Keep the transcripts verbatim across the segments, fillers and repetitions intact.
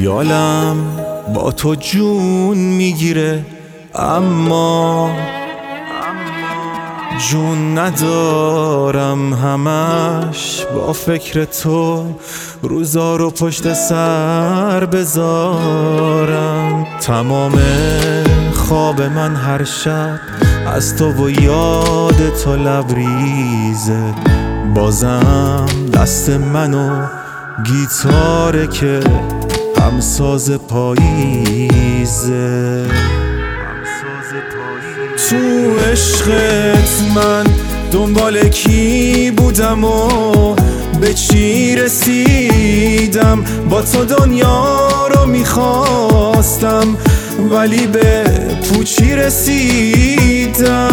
خیالم با تو جون میگیره، اما جون ندارم همش با فکر تو روزا رو پشت سر بذارم. تمام خواب من هر شب از تو و یاد تو لبریزه، بازم دست منو گیتاره که همساز پاییزه. تو عشقت من دنبال کی بودم و به چی رسیدم؟ با تو دنیا رو میخواستم ولی به پوچی رسیدم.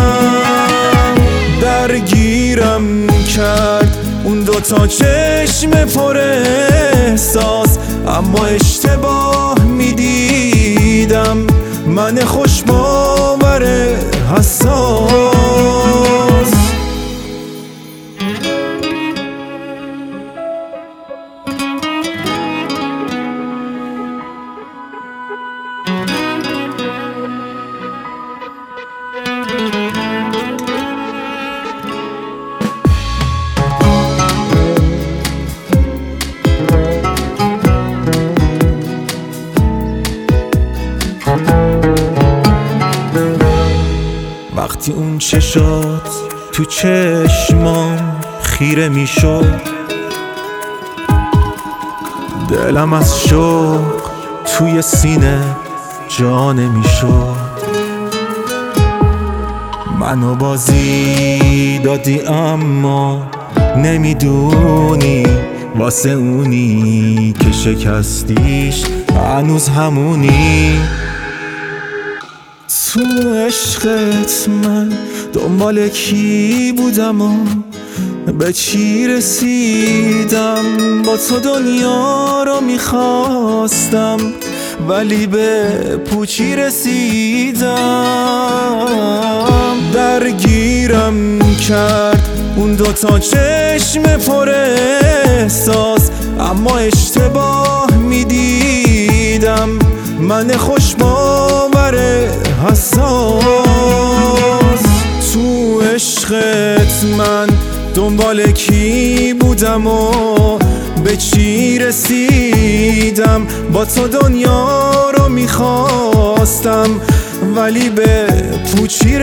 درگیرم کرد اون دوتا چشم پر احساس، اما اشتباه میدیدم من خوش باور حساس. وقتی اون چشات تو چشمام خیره میشد، دلم از شوق توی سینه جا نمیشد. منو بازی دادی اما نمیدونی واسه اونی که شکستیش هنوز همونی. تو عشقت من دنبال کی بودم و به چی رسیدم؟ با تو دنیا رو میخواستم ولی به پوچی رسیدم. درگیرم کرد اون دوتا چشم پر احساس، اما اشتباه میدیدم من خوش باور حساس. تو عشقت من دنبال کی بودم و به چی رسیدم؟ با تو دنیا رو میخواستم ولی به پوچی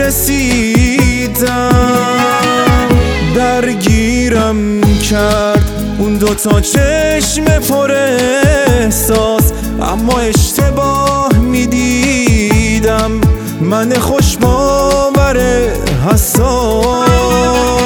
رسیدم. درگیرم کرد اون دوتا چشم پر احساس، اما اشتباه میدیدم من خوش باور حساس.